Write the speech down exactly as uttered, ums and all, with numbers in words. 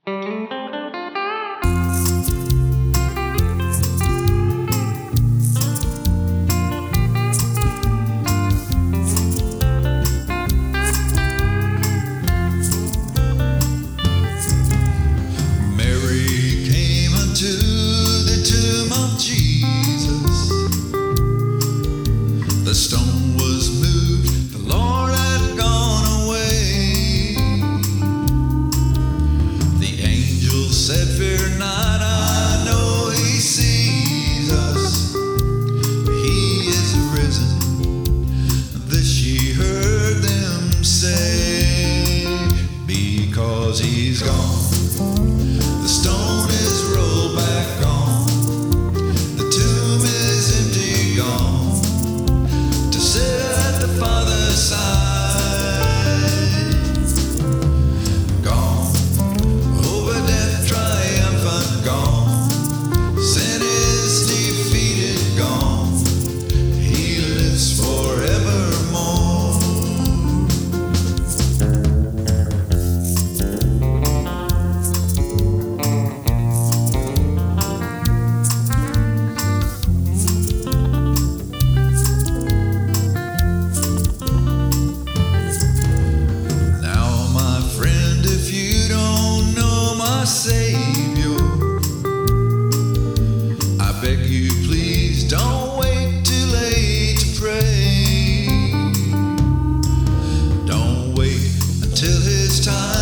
The stone was moved, the Lord had gone away. The angel said, "Fear not, I know he sees us. He is risen." This she heard them say. Because he's gone, the stone is rolled back gone. The tomb is empty, gone. At the Father's side, gone, over death triumphant, gone, sin is defeated, gone, he lives forevermore. Savior, I beg you, please don't wait too late to pray. Don't wait until his time.